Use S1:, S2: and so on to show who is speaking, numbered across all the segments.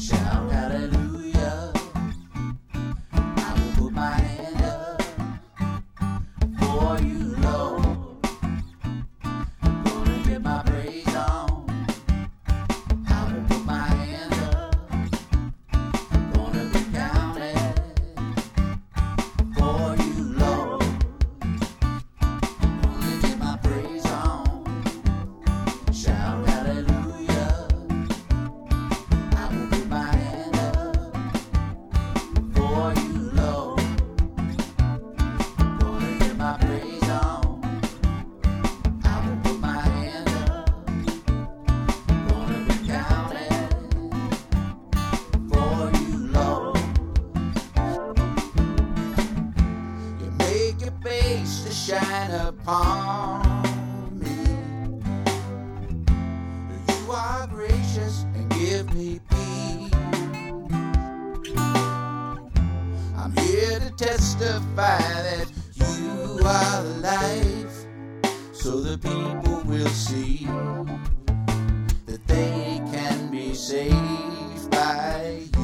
S1: Shout hallelujah. I will put my hand up for you, Lord. Gonna get my praise on. I will put my hand up. Gonna be counted for you, Lord. Gonna get my praise on. Shout hallelujah. I will put my hand up for you, Lord. Gonna get my praise on. I will put my hand up. Gonna be counted for you, Lord. You make your face to shine upon me. You are gracious and give me peace. I'm here to testify that you are the life, so the people will see that they can be saved by you.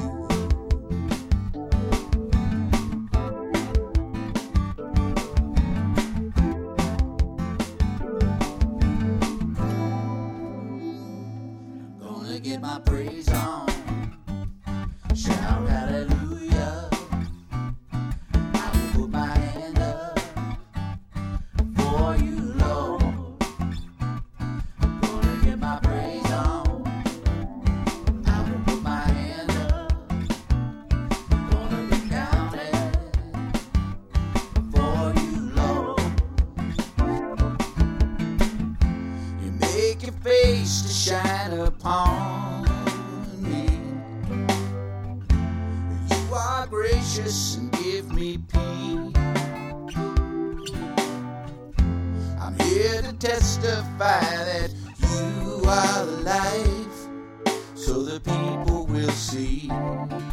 S1: Gonna get my praise on. Shout hallelujah. I will put my hand up for you, Lord. Gonna get my praise on. I will put my hand up. Gonna be counted for you, Lord. You make your face to shine upon me. You are gracious and give me peace. I'm here to testify that you are the life, so the people will see